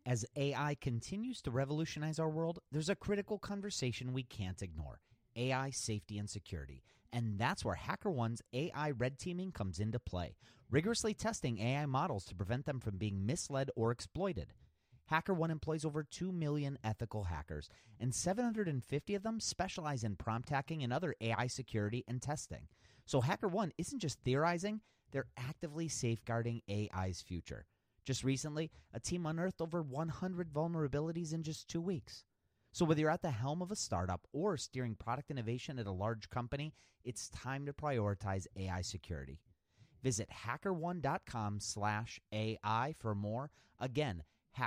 As AI continues to revolutionize our world, there's a critical conversation we can't ignore: AI safety and security. And that's where HackerOne's AI red teaming comes into play, rigorously testing AI models to prevent them from being misled or exploited. HackerOne employs over 2 million ethical hackers, and 750 of them specialize in prompt hacking and other AI security and testing. So HackerOne isn't just theorizing, they're actively safeguarding AI's future. Just recently, a team unearthed over 100 vulnerabilities in just 2 weeks. So whether you're at the helm of a startup or steering product innovation at a large company, it's time to prioritize AI security. Visit hackerone.com/AI for more. Again,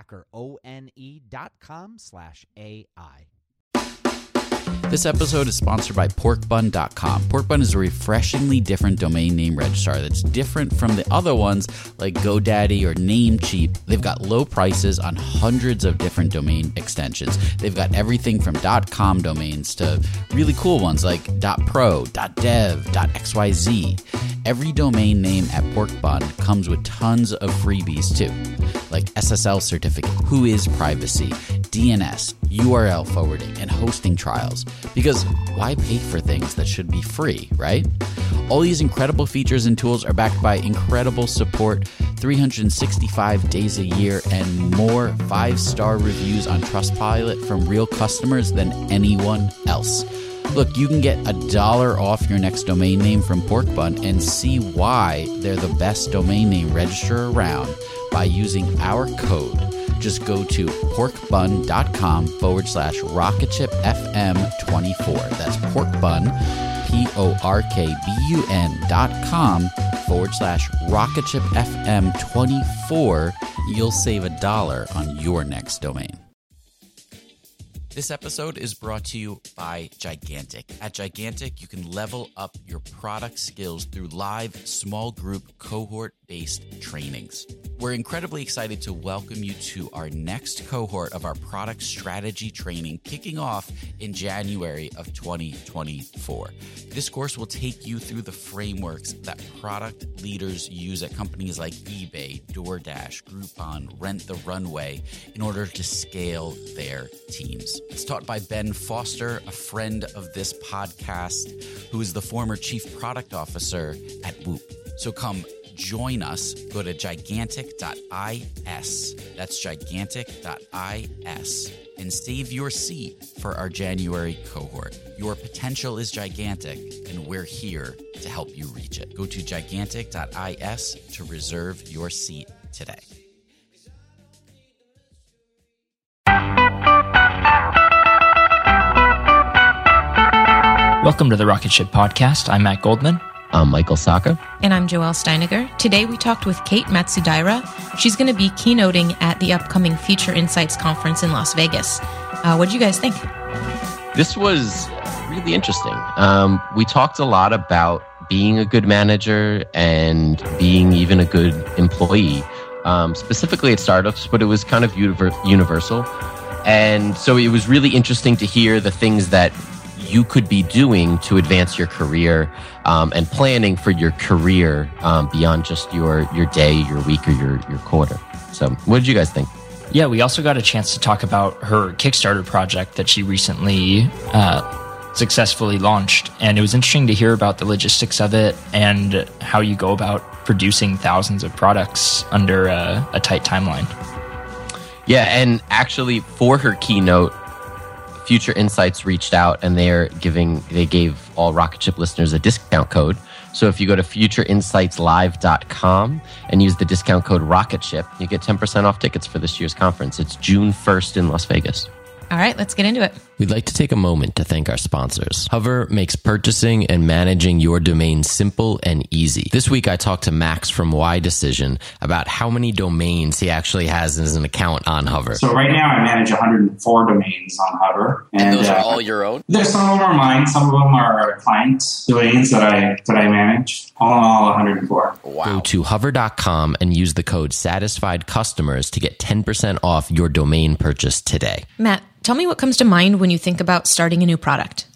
hackerone.com/AI. This episode is sponsored by porkbun.com. Porkbun is a refreshingly different domain name registrar that's different from the other ones like GoDaddy or Namecheap. They've got low prices on hundreds of different domain extensions. They've got everything from .com domains to really cool ones like .pro, .dev, .xyz. Every domain name at Porkbun comes with tons of freebies too, like SSL certificate, Whois privacy, DNS, URL forwarding, and hosting trials. Because why pay for things that should be free, right? All these incredible features and tools are backed by incredible support, 365 days a year, and more 5-star reviews on Trustpilot from real customers than anyone else. Look, you can get $1 off your next domain name from Porkbun and see why they're the best domain name registrar around by using our code. Just go to porkbun.com/rocketshipfm24. That's porkbun, porkbun.com/rocketshipfm24. You'll save $1 on your next domain. This episode is brought to you by Gigantic. At Gigantic, you can level up your product skills through live small group cohort-based trainings. We're incredibly excited to welcome you to our next cohort of our product strategy training kicking off in January of 2024. This course will take you through the frameworks that product leaders use at companies like eBay, DoorDash, Groupon, Rent the Runway in order to scale their teams. It's taught by Ben Foster, a friend of this podcast, who is the former chief product officer at Whoop. So come join us. Go to gigantic.is. That's gigantic.is. And save your seat for our January cohort. Your potential is gigantic, and we're here to help you reach it. Go to gigantic.is to reserve your seat today. Welcome to the Rocket Ship Podcast. I'm Matt Goldman. I'm Michael Saka. And I'm Joelle Steiniger. Today we talked with Kate Matsudaira. She's going to be keynoting at the upcoming Future Insights Conference in Las Vegas. What did you guys think? This was really interesting. We talked a lot about being a good manager and being even a good employee, specifically at startups, but it was kind of universal. And so it was really interesting to hear the things that you could be doing to advance your career and planning for your career beyond just your day, your week, or your quarter. So what did you guys think? Yeah, we also got a chance to talk about her Kickstarter project that she recently successfully launched. And it was interesting to hear about the logistics of it and how you go about producing thousands of products under a tight timeline. Yeah, and actually for her keynote, Future Insights reached out and they gave all Rocket Ship listeners a discount code. So if you go to futureinsightslive.com and use the discount code ROCKETSHIP, you get 10% off tickets for this year's conference. It's June 1st in Las Vegas. All right, let's get into it. We'd like to take a moment to thank our sponsors. Hover makes purchasing and managing your domain simple and easy. This week, I talked to Max from Y Decision about how many domains he actually has as an account on Hover. So right now, I manage 104 domains on Hover. And those are all your own? There's some of them are mine. Some of them are client domains that I manage. All in all, 104. Wow. Go to hover.com and use the code SATISFIEDCustomers to get 10% off your domain purchase today. Matt, tell me what comes to mind when you think about starting a new product.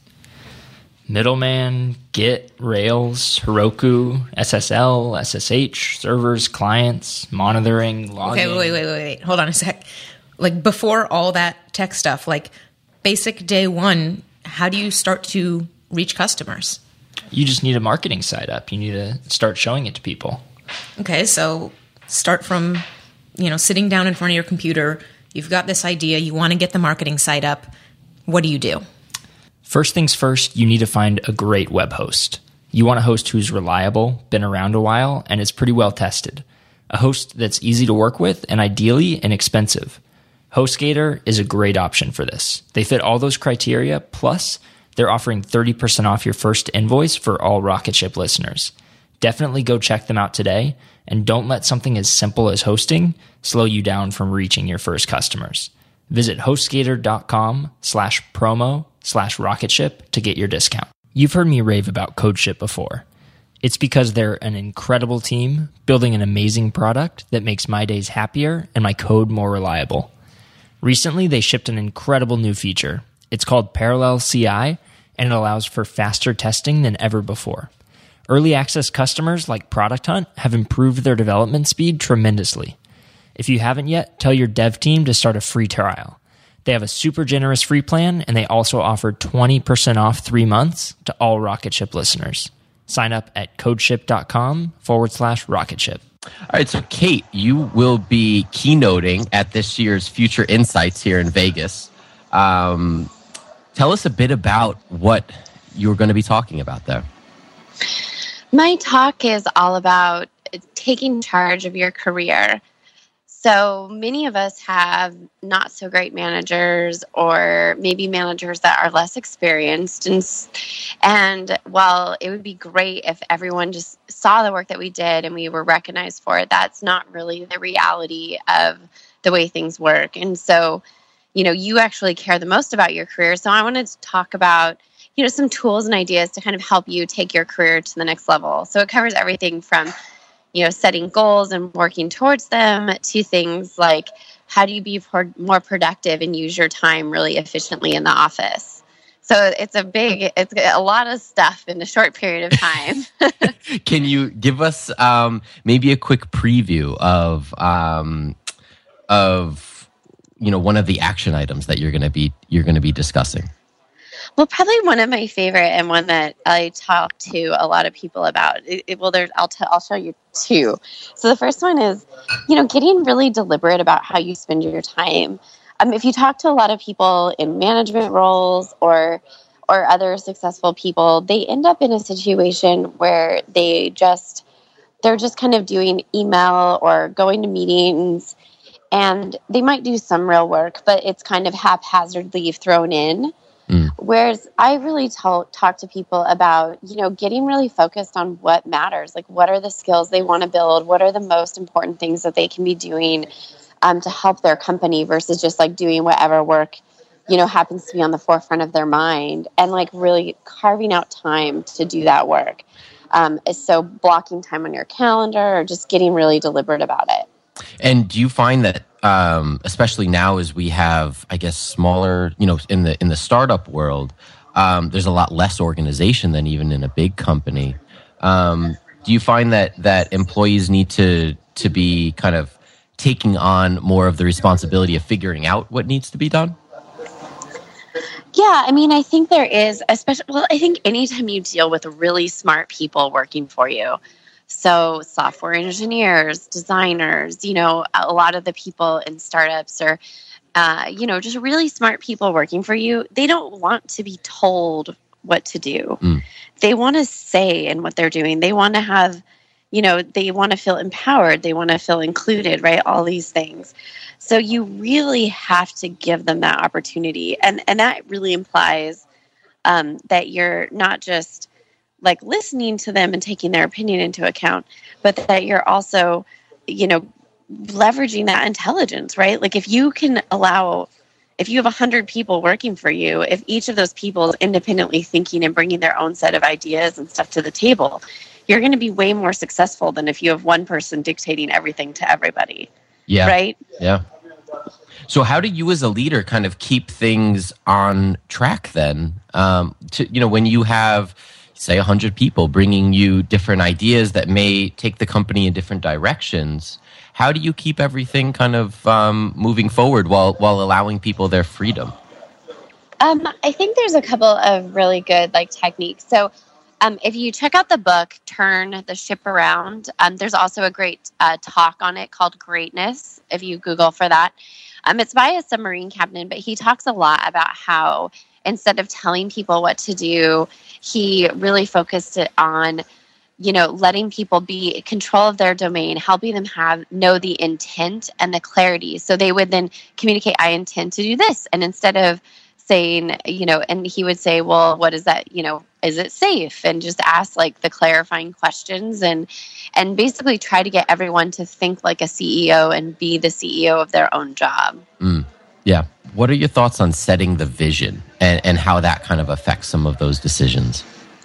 Middleman, Git, Rails, Heroku, SSL, SSH, servers, clients, monitoring, logging. Okay, wait. Hold on a sec. like before all that tech stuff, like basic day one, how do you start to reach customers? You just need a marketing side up. You need to start showing it to people. Okay, so start from, sitting down in front of your computer. You've got this idea. You want to get the marketing site up. What do you do? First things first, you need to find a great web host. You want a host who's reliable, been around a while, and is pretty well tested. A host that's easy to work with and ideally inexpensive. HostGator is a great option for this. They fit all those criteria, plus they're offering 30% off your first invoice for all Rocket Ship listeners. Definitely go check them out today, and don't let something as simple as hosting slow you down from reaching your first customers. Visit hostgator.com/promo/rocketship to get your discount. You've heard me rave about CodeShip before. It's because they're an incredible team building an amazing product that makes my days happier and my code more reliable. Recently, they shipped an incredible new feature. It's called Parallel CI, and it allows for faster testing than ever before. Early access customers like Product Hunt have improved their development speed tremendously. If you haven't yet, tell your dev team to start a free trial. They have a super generous free plan, and they also offer 20% off 3 months to all Rocket Ship listeners. Sign up at codeship.com/rocketship. All right, so Kate, you will be keynoting at this year's Future Insights here in Vegas. Tell us a bit about what you're going to be talking about there. My talk is all about taking charge of your career. So many of us have not so great managers, or maybe managers that are less experienced. And while it would be great if everyone just saw the work that we did and we were recognized for it, that's not really the reality of the way things work. And so, you actually care the most about your career. So I wanted to talk about, some tools and ideas to kind of help you take your career to the next level. So it covers everything from setting goals and working towards them to things like how do you be more productive and use your time really efficiently in the office. So it's a lot of stuff in a short period of time. Can you give us maybe a quick preview of one of the action items that you're going to be discussing? Well, probably one of my favorite, and one that I talk to a lot of people about. I'll show you two. So the first one is, getting really deliberate about how you spend your time. If you talk to a lot of people in management roles or other successful people, they end up in a situation where they're just kind of doing email or going to meetings, and they might do some real work, but it's kind of haphazardly thrown in. Whereas I really talk to people about, getting really focused on what matters. Like, what are the skills they want to build? What are the most important things that they can be doing to help their company versus just like doing whatever work, happens to be on the forefront of their mind, and like really carving out time to do that work. So blocking time on your calendar or just getting really deliberate about it. And do you find that, especially now as we have, I guess, smaller, in the startup world, there's a lot less organization than even in a big company. Do you find that employees need to be kind of taking on more of the responsibility of figuring out what needs to be done? Yeah, I think there is, I think anytime you deal with really smart people working for you, so software engineers, designers, a lot of the people in startups are, just really smart people working for you. They don't want to be told what to do. They want to say in what they're doing. They want to have, they want to feel empowered. They want to feel included, right? All these things. So you really have to give them that opportunity. And that really implies that you're not just like listening to them and taking their opinion into account, but that you're also, leveraging that intelligence, right? Like if you have 100 people working for you, if each of those people is independently thinking and bringing their own set of ideas and stuff to the table, you're going to be way more successful than if you have one person dictating everything to everybody. Yeah. Right? Yeah. So how do you as a leader kind of keep things on track then? When you have, say, 100 people bringing you different ideas that may take the company in different directions, how do you keep everything kind of moving forward while allowing people their freedom? I think there's a couple of really good techniques. So if you check out the book, Turn the Ship Around, there's also a great talk on it called Greatness, if you Google for that. It's by a submarine captain, but he talks a lot about how instead of telling people what to do, he really focused it on, letting people be in control of their domain, helping them know the intent and the clarity. So they would then communicate, I intend to do this. And instead of saying, and he would say, well, what is that? Is it safe? And just ask the clarifying questions and basically try to get everyone to think like a CEO and be the CEO of their own job. Yeah. What are your thoughts on setting the vision and how that kind of affects some of those decisions?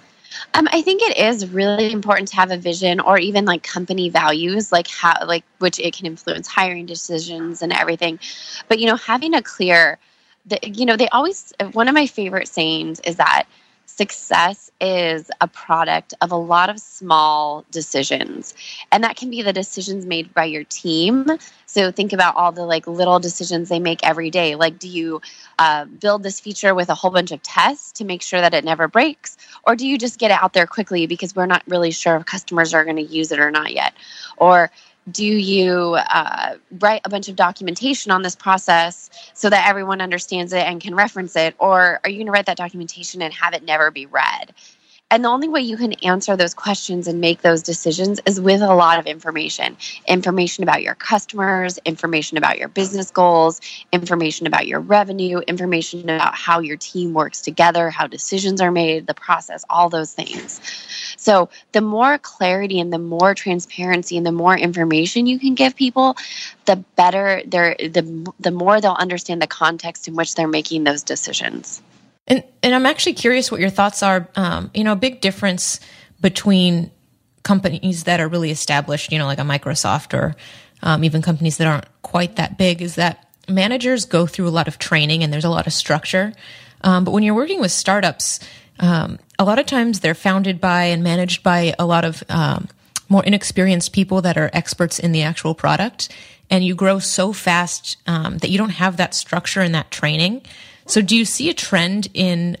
I think it is really important to have a vision or even company values, which it can influence hiring decisions and everything. But, having a clear, they always, one of my favorite sayings is that success is a product of a lot of small decisions. And that can be the decisions made by your team. So think about all the little decisions they make every day. Do you build this feature with a whole bunch of tests to make sure that it never breaks? Or do you just get it out there quickly because we're not really sure if customers are going to use it or not yet? Or do you write a bunch of documentation on this process so that everyone understands it and can reference it? Or are you going to write that documentation and have it never be read? And the only way you can answer those questions and make those decisions is with a lot of information about your customers, information about your business goals, information about your revenue, information about how your team works together, how decisions are made, the process, all those things. So the more clarity and the more transparency and the more information you can give people, the better the more they'll understand the context in which they're making those decisions. And I'm actually curious what your thoughts are. A big difference between companies that are really established, like a Microsoft or even companies that aren't quite that big, is that managers go through a lot of training and there's a lot of structure. But when you're working with startups, a lot of times they're founded by and managed by a lot of more inexperienced people that are experts in the actual product. And you grow so fast that you don't have that structure and that training. So do you see a trend in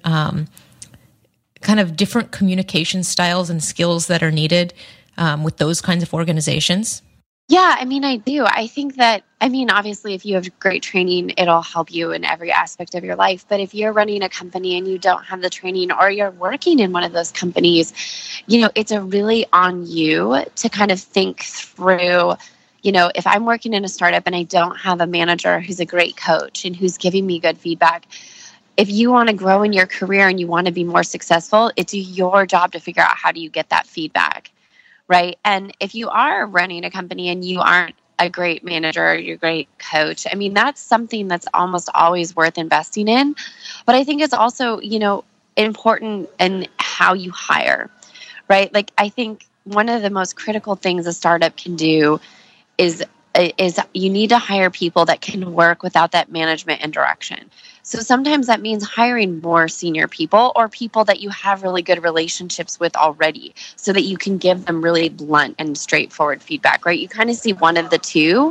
kind of different communication styles and skills that are needed with those kinds of organizations? Yeah, I do. I think that, obviously, if you have great training, it'll help you in every aspect of your life. But if you're running a company and you don't have the training or you're working in one of those companies, it's really on you to kind of think through, if I'm working in a startup and I don't have a manager who's a great coach and who's giving me good feedback, if you want to grow in your career and you want to be more successful, it's your job to figure out how do you get that feedback, right? And if you are running a company and you aren't a great manager or you're a great coach, that's something that's almost always worth investing in. But I think it's also, important in how you hire, right? I think one of the most critical things a startup can do is you need to hire people that can work without that management and direction. So sometimes that means hiring more senior people or people that you have really good relationships with already so that you can give them really blunt and straightforward feedback, right? You kind of see one of the two.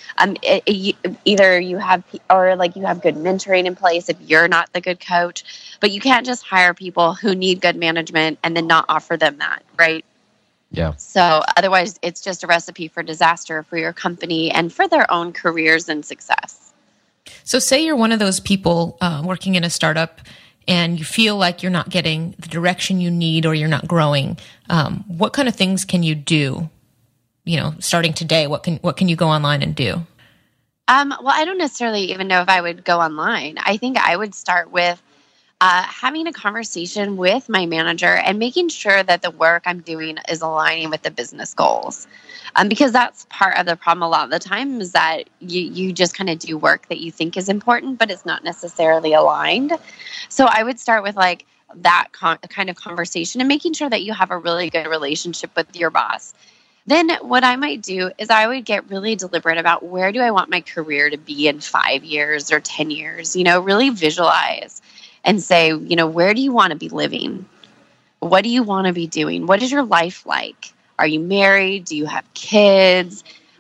Either you have you have good mentoring in place if you're not the good coach, but you can't just hire people who need good management and then not offer them that, right? Yeah. So otherwise, it's just a recipe for disaster for your company and for their own careers and success. So say you're one of those people working in a startup and you feel like you're not getting the direction you need or you're not growing. What kind of things can you do? Starting today, what can you go online and do? Well, I don't necessarily even know if I would go online. I think I would start with having a conversation with my manager and making sure that the work I'm doing is aligning with the business goals. Because that's part of the problem a lot of the time is that you just kind of do work that you think is important, but it's not necessarily aligned. So I would start with that kind of conversation and making sure that you have a really good relationship with your boss. Then what I might do is I would get really deliberate about where do I want my career to be in 5 years or 10 years, really visualize and say, where do you want to be living? What do you want to be doing? What is your life like? Are you married? Do you have kids?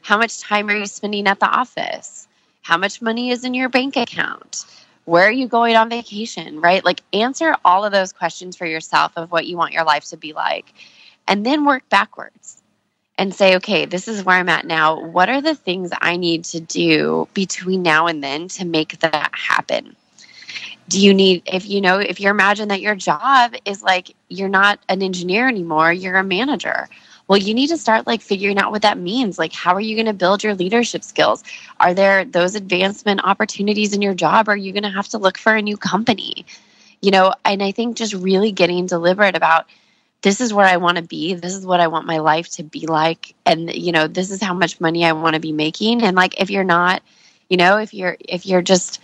How much time are you spending at the office? How much money is in your bank account? Where are you going on vacation, right? Like answer all of those questions for yourself of what you want your life to be like. And then work backwards and say, okay, this is where I'm at now. What are the things I need to do between now and then to make that happen? Do you need, if you imagine that your job is like, you're not an engineer anymore, you're a manager. Well, you need to start like figuring out what that means. Like, how are you going to build your leadership skills? Are there those advancement opportunities in your job? Or are you going to have to look for a new company? And I think just really getting deliberate about, this is where I want to be. This is what I want my life to be like. And, this is how much money I want to be making. And like, if you're not, if you're just,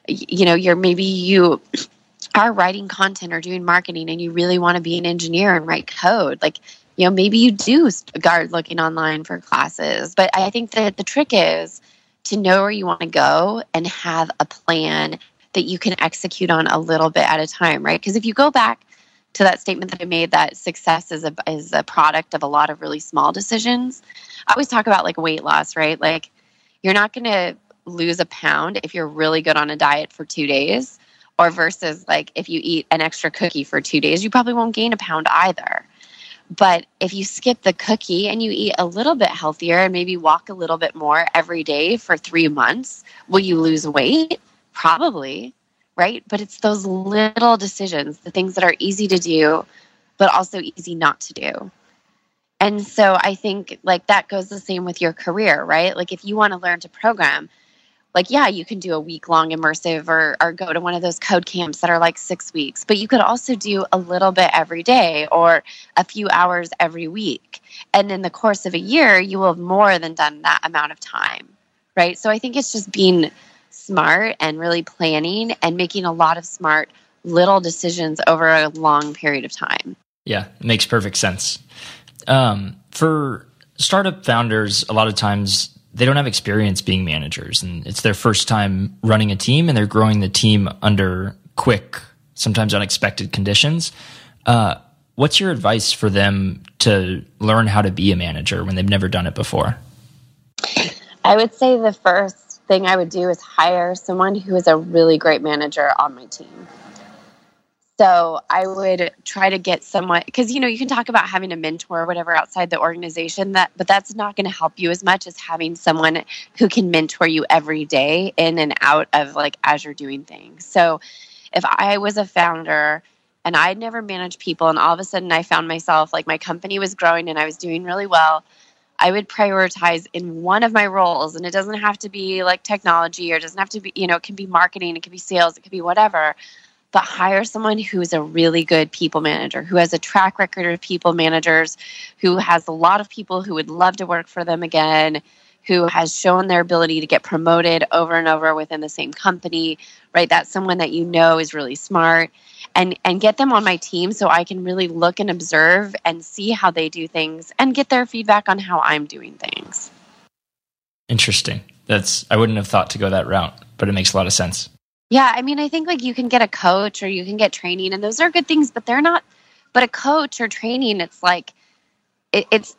maybe you are writing content or doing marketing and you really want to be an engineer and write code, like, maybe you do start looking online for classes. But I think that the trick is to know where you want to go and have a plan that you can execute on a little bit at a time, right? Because if you go back to that statement that I made, that success is a product of a lot of really small decisions, I always talk about like weight loss, right? Like you're not going to lose a pound if you're really good on a diet for 2 days, or versus like if you eat an extra cookie for 2 days, you probably won't gain a pound either. But if you skip the cookie and you eat a little bit healthier and maybe walk a little bit more every day for 3 months, will you lose weight? Probably, right? But it's those little decisions, the things that are easy to do, but also easy not to do. And so I think like that goes the same with your career, right? Like if you want to learn to program, like, yeah, you can do a week-long immersive or go to one of those code camps that are like 6 weeks. But you could also do a little bit every day or a few hours every week. And in the course of a year, you will have more than done that amount of time, right? So I think it's just being smart and really planning and making a lot of smart little decisions over a long period of time. Yeah, it makes perfect sense. For startup founders, a lot of times they don't have experience being managers, and it's their first time running a team, and they're growing the team under quick, sometimes unexpected conditions. What's your advice for them to learn how to be a manager when they've never done it before? I would say the first thing I would do is hire someone who is a really great manager on my team. So I would try to get someone, because, you can talk about having a mentor or whatever outside the organization, but that's not going to help you as much as having someone who can mentor you every day in and out of like as you're doing things. So if I was a founder and I'd never managed people and all of a sudden I found myself like my company was growing and I was doing really well, I would prioritize in one of my roles, and it doesn't have to be like technology or it doesn't have to be, it can be marketing, it can be sales, it could be whatever. But hire someone who is a really good people manager, who has a track record of people managers, who has a lot of people who would love to work for them again, who has shown their ability to get promoted over and over within the same company, right? That's someone that is really smart, and get them on my team so I can really look and observe and see how they do things and get their feedback on how I'm doing things. Interesting. I wouldn't have thought to go that route, but it makes a lot of sense. Yeah, I mean, I think like you can get a coach or you can get training, and those are good things, but they're not. But a coach or training, it's like it's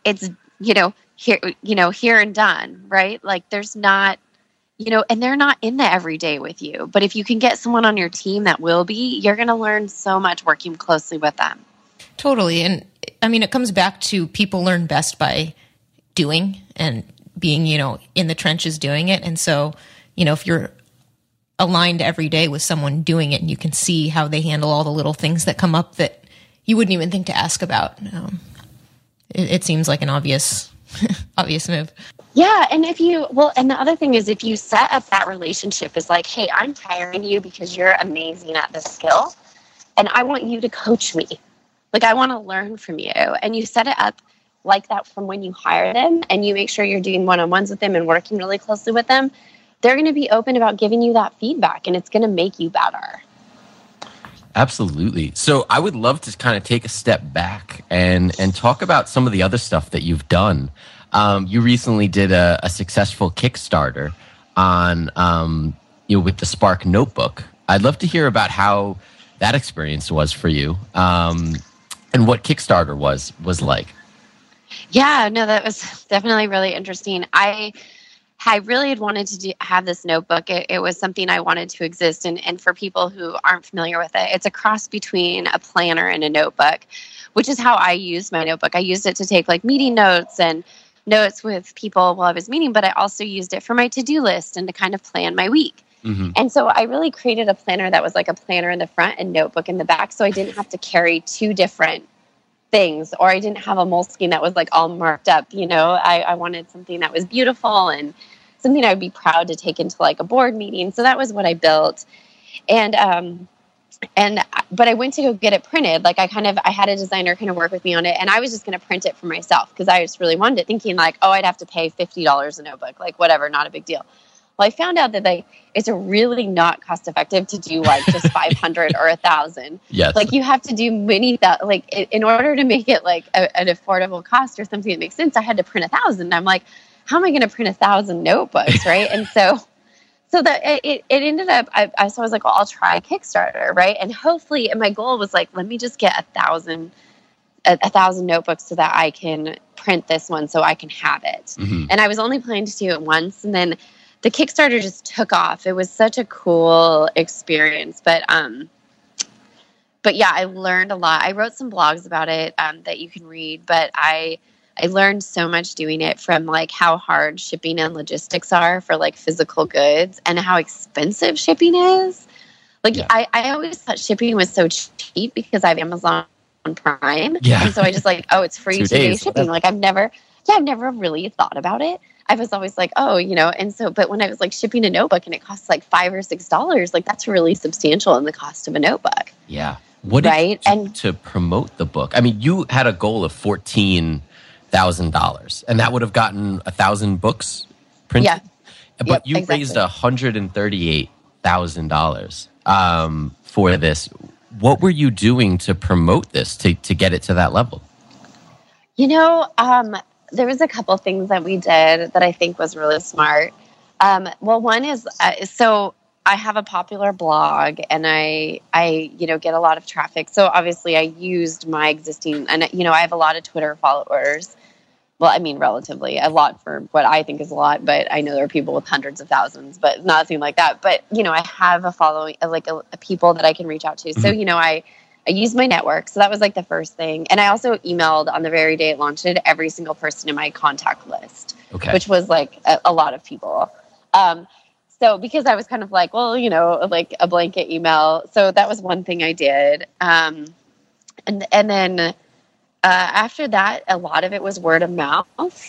here and done, right? Like there's not, and they're not in the everyday with you. But if you can get someone on your team that will be, you're going to learn so much working closely with them. Totally, and I mean, it comes back to people learn best by doing and being, in the trenches doing it, and so if you're aligned every day with someone doing it and you can see how they handle all the little things that come up that you wouldn't even think to ask about. It seems like an obvious move. Yeah. And and the other thing is if you set up that relationship is like, hey, I'm hiring you because you're amazing at this skill and I want you to coach me. Like I want to learn from you. And you set it up like that from when you hire them and you make sure you're doing one-on-ones with them and working really closely with them. They're going to be open about giving you that feedback, and it's going to make you better. Absolutely. So I would love to kind of take a step back and talk about some of the other stuff that you've done. You recently did a successful Kickstarter on, with the Spark Notebook. I'd love to hear about how that experience was for you, and what Kickstarter was like. Yeah, no, that was definitely really interesting. I really had wanted to have this notebook. It was something I wanted to exist. And for people who aren't familiar with it, it's a cross between a planner and a notebook, which is how I used my notebook. I used it to take like meeting notes and notes with people while I was meeting, but I also used it for my to-do list and to kind of plan my week. Mm-hmm. And so I really created a planner that was like a planner in the front and notebook in the back. So I didn't have to carry two different things, or I didn't have a Moleskine that was like all marked up. You know, I wanted something that was beautiful and something I would be proud to take into like a board meeting. So that was what I built. But I went to go get it printed. Like I had a designer kind of work with me on it, and I was just going to print it for myself because I just really wanted it, thinking like, oh, I'd have to pay $50 a notebook, like whatever, not a big deal. Well, I found out that like it's really not cost effective to do like just 500 or 1,000. Yes. Like you have to do in order to make it like an affordable cost or something that makes sense. I had to print 1,000. I'm like, how am I going to print 1,000 notebooks, right? And so that it ended up. I was like, well, I'll try Kickstarter, right? And hopefully, and my goal was like, let me just get 1,000 notebooks so that I can print this one so I can have it. Mm-hmm. And I was only planning to do it once, and then the Kickstarter just took off. It was such a cool experience, but yeah, I learned a lot. I wrote some blogs about it that you can read, but I learned so much doing it, from like how hard shipping and logistics are for like physical goods and how expensive shipping is. Like I always thought shipping was so cheap because I have Amazon Prime. Yeah. And so I just like, oh, it's free 2-day shipping. Whatever. Like I've never really thought about it. I was always like, oh, you know, and so, but when I was like shipping a notebook and it costs like $5 or $6, like that's really substantial in the cost of a notebook. Yeah. What did you do to promote the book? I mean, you had a goal of $14,000, and that would have gotten 1,000 books printed. Yeah. But you raised $138,000 for this. What were you doing to promote this, to get it to that level? You know, there was a couple things that we did that I think was really smart. Well, one is, so I have a popular blog, and I get a lot of traffic. So obviously I used my existing, and I have a lot of Twitter followers. Well, I mean, relatively a lot for what I think is a lot, but I know there are people with hundreds of thousands, but nothing like that. But, I have a following, like a people that I can reach out to. So, I used my network. So that was like the first thing. And I also emailed on the very day it launched it, every single person in my contact list, which was like a lot of people. So because I was kind of like, well, like a blanket email. So that was one thing I did. And then after that, a lot of it was word of mouth.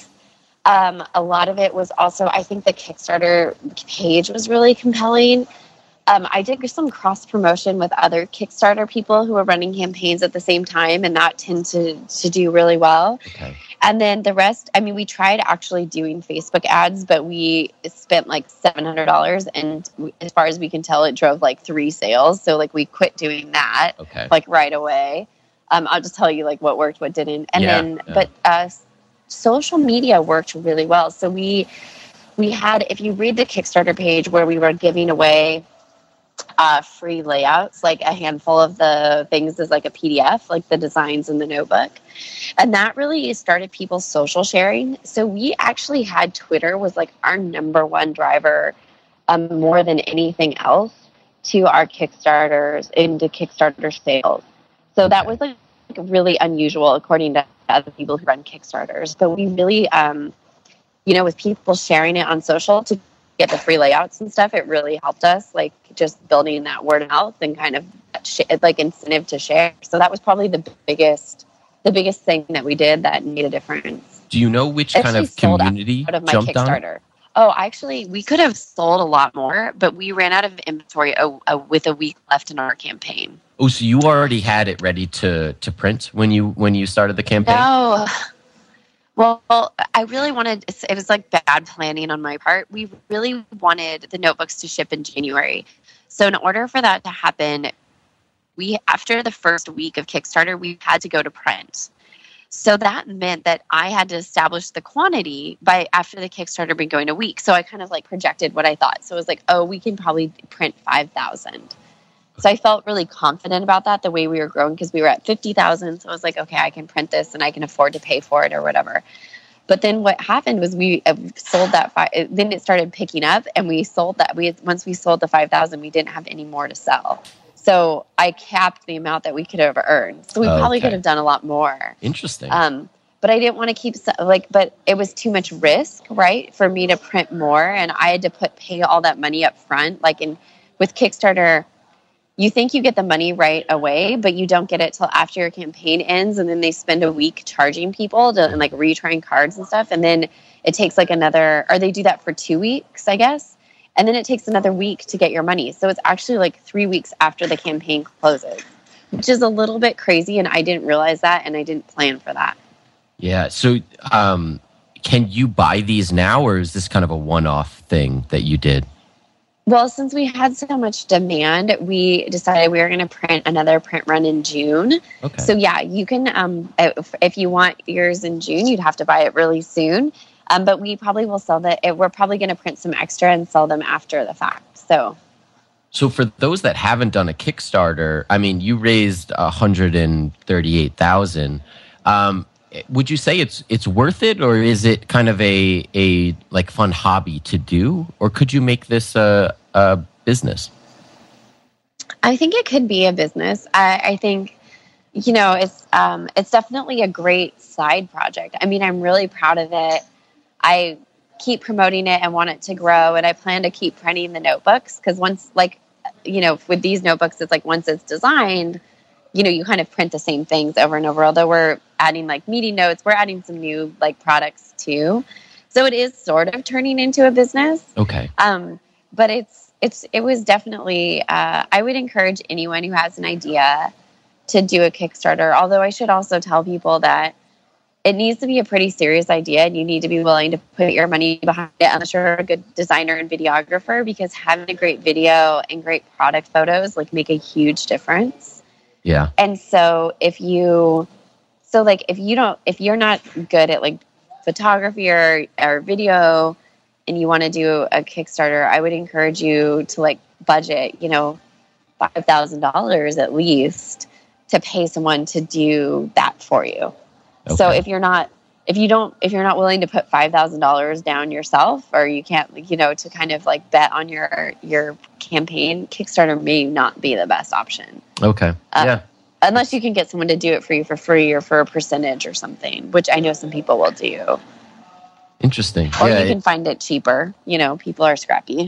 A lot of it was also, I think the Kickstarter page was really compelling. I did some cross promotion with other Kickstarter people who were running campaigns at the same time, and that tended to do really well. Okay. And then the rest, I mean, we tried actually doing Facebook ads, but we spent like $700, and as far as we can tell, it drove like 3 sales. So like we quit doing that like right away. I'll just tell you like what worked, what didn't. And but social media worked really well. So we had, if you read the Kickstarter page where we were giving away free layouts, like a handful of the things is like a PDF, like the designs in the notebook. And that really started people's social sharing. So we actually had Twitter was like our number one driver, more than anything else, to our Kickstarters, into Kickstarter sales. So that was like really unusual according to other people who run Kickstarters. So we really, with people sharing it on social to get the free layouts and stuff, it really helped us, like just building that word of mouth and kind of like incentive to share. So that was probably the biggest thing that we did that made a difference. Do you know which kind of community out of my jumped Kickstarter? on? Oh, actually, we could have sold a lot more, but we ran out of inventory with a week left in our campaign. Oh, so you already had it ready to print when you started the campaign? No. Well, I really wanted, it was like bad planning on my part. We really wanted the notebooks to ship in January. So in order for that to happen, after the first week of Kickstarter, we had to go to print. So that meant that I had to establish the quantity after the Kickstarter been going a week. So I kind of like projected what I thought. So it was like, oh, we can probably print 5,000. So I felt really confident about that, the way we were growing, because we were at 50,000. So I was like, okay, I can print this and I can afford to pay for it or whatever. But then what happened was we sold that. Then it started picking up, and we sold that. Once we sold the 5,000, we didn't have any more to sell. So I capped the amount that we could have earned. So we probably could have done a lot more. Interesting. But I didn't want to keep but it was too much risk, right, for me to print more, and I had to pay all that money up front. With Kickstarter, you think you get the money right away, but you don't get it till after your campaign ends, and then they spend a week charging people and retrying cards and stuff, and then it takes they do that for 2 weeks, I guess, and then it takes another week to get your money. So it's actually 3 weeks after the campaign closes, which is a little bit crazy, and I didn't realize that, and I didn't plan for that. Yeah. So, can you buy these now, or is this kind of a one-off thing that you did? Well, since we had so much demand, we decided we were going to print another print run in June. Okay. So yeah, you can, if you want yours in June, you'd have to buy it really soon. But we probably will sell that. We're probably going to print some extra and sell them after the fact. So for those that haven't done a Kickstarter, I mean, you raised 138,000. Would you say it's worth it, or is it kind of a fun hobby to do, or could you make this a business? I think it could be a business. I think, it's definitely a great side project. I mean, I'm really proud of it. I keep promoting it and want it to grow, and I plan to keep printing the notebooks, because once, with these notebooks, it's once it's designed, you kind of print the same things over and over, although we're adding meeting notes. We're adding some new products too. So it is sort of turning into a business. Okay. But it was definitely, I would encourage anyone who has an idea to do a Kickstarter. Although I should also tell people that it needs to be a pretty serious idea, and you need to be willing to put your money behind it unless you're a good designer and videographer, because having a great video and great product photos make a huge difference. Yeah. And so if you're not good at photography or video, and you want to do a Kickstarter, I would encourage you to budget, $5,000 at least to pay someone to do that for you. Okay. So if you're not willing to put $5,000 down yourself, or you can't, to kind of bet on your campaign, Kickstarter may not be the best option. Okay. Yeah. Unless you can get someone to do it for you for free or for a percentage or something, which I know some people will do. Interesting. Or you can find it cheaper. People are scrappy.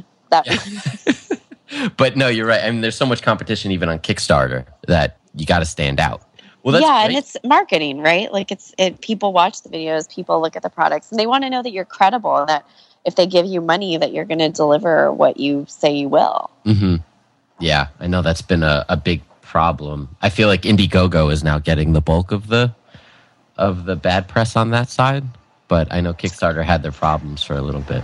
But no, you're right. I mean, there's so much competition even on Kickstarter that you got to stand out. Well, that's great. And it's marketing, right? People watch the videos, people look at the products, and they want to know that you're credible, and that if they give you money, that you're going to deliver what you say you will. Mm-hmm. Yeah, I know that's been a big problem. I feel like Indiegogo is now getting the bulk of the bad press on that side, but I know Kickstarter had their problems for a little bit.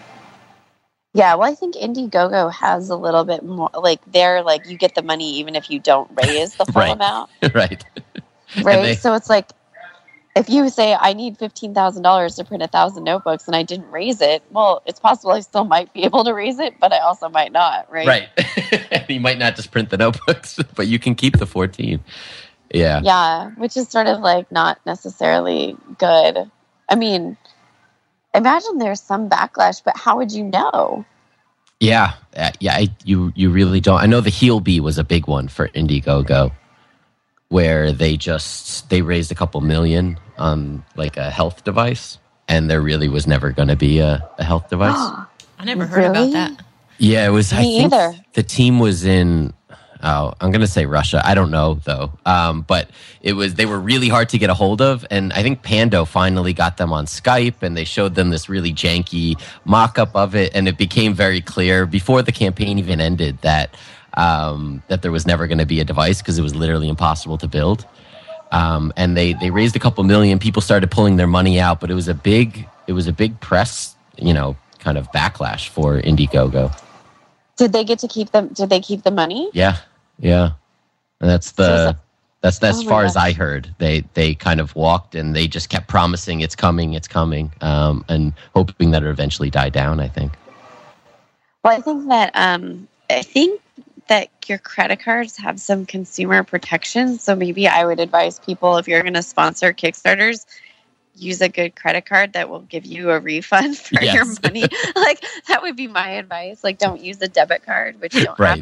Yeah, well, I think Indiegogo has a little bit more, they're you get the money even if you don't raise the full amount. Right. Right. So it's if you say I need $15,000 to print 1,000 notebooks and I didn't raise it, well, it's possible I still might be able to raise it, but I also might not, right? Right. You might not just print the notebooks, but you can keep the 14. Yeah. Yeah, which is sort of not necessarily good. I mean, imagine there's some backlash, but how would you know? Yeah. You really don't. I know the Healbee was a big one for Indiegogo, where they raised a couple million on a health device, and there really was never going to be a health device. I never heard about that. Yeah, it was. Me either. The team was in. Oh, I'm going to say Russia. I don't know though. But they were really hard to get a hold of, and I think Pando finally got them on Skype, and they showed them this really janky mock-up of it, and it became very clear before the campaign even ended that there was never going to be a device, because it was literally impossible to build. And they raised a couple million. People started pulling their money out, but it was a big press, kind of backlash for Indiegogo. Did they get to keep them? Did they keep the money? Yeah. And that's as far as I heard. They kind of walked, and they just kept promising it's coming, and hoping that it eventually died down, I think. Well, I think that that your credit cards have some consumer protection. So maybe I would advise people, if you're going to sponsor Kickstarters, use a good credit card that will give you a refund for your money. Like, that would be my advice. Like, don't use a debit card, which you don't have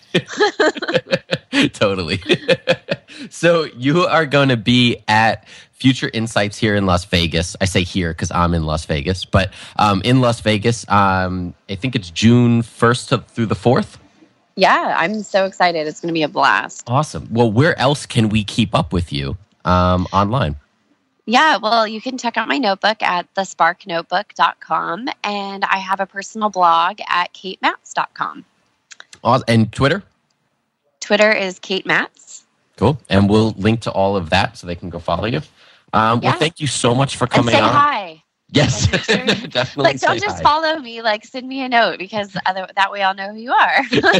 that. Totally. So you are going to be at Future Insights here in Las Vegas. I say here because I'm in Las Vegas, but in Las Vegas, I think it's June 1st through the 4th. Yeah, I'm so excited. It's going to be a blast. Awesome. Well, where else can we keep up with you online? Yeah, well, you can check out my notebook at thesparknotebook.com, and I have a personal blog at katematz.com. And Twitter? Twitter is Kate Matz. Cool. And we'll link to all of that so they can go follow you. Well, thank you so much for coming on. And say hi. Yes, like, sure, definitely. Like, don't just follow me. Like, send me a note, because that way I'll know who you are.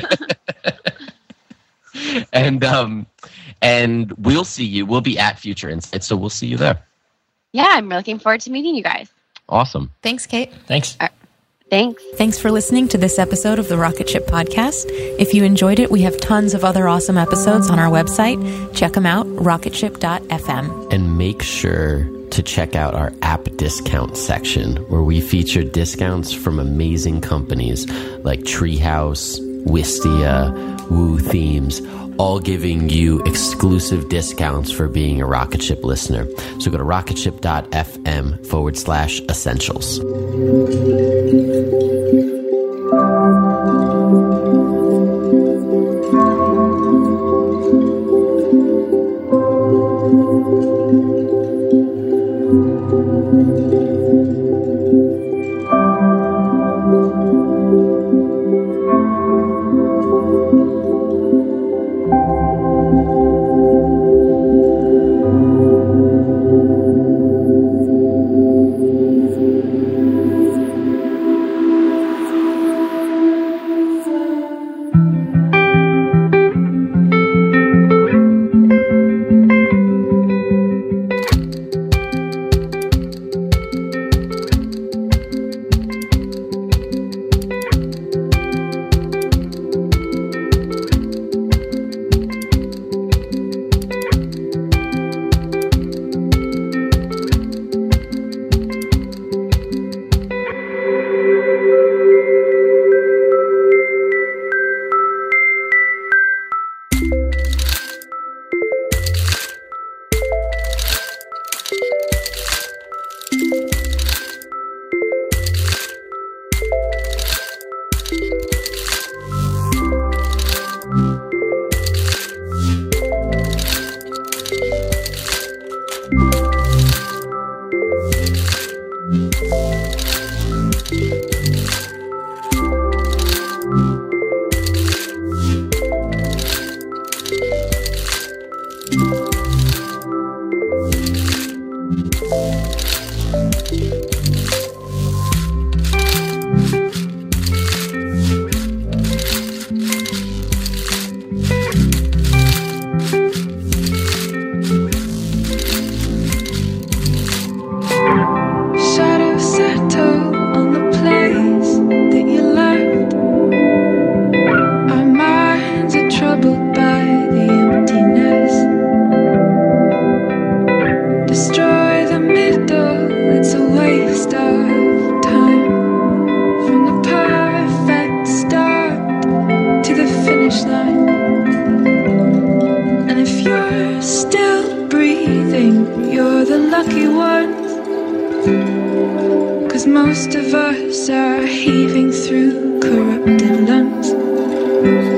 And we'll see you. We'll be at Future Insights, so we'll see you there. Yeah, I'm looking forward to meeting you guys. Awesome. Thanks, Kate. Thanks. Thanks. Thanks for listening to this episode of the Rocket Ship Podcast. If you enjoyed it, we have tons of other awesome episodes on our website. Check them out, rocketship.fm. And make sure to check out our app discount section, where we feature discounts from amazing companies like Treehouse, Wistia, Woo Themes, all giving you exclusive discounts for being a Rocket Ship listener. So go to rocketship.fm/essentials. Most of us are heaving through corrupted lungs.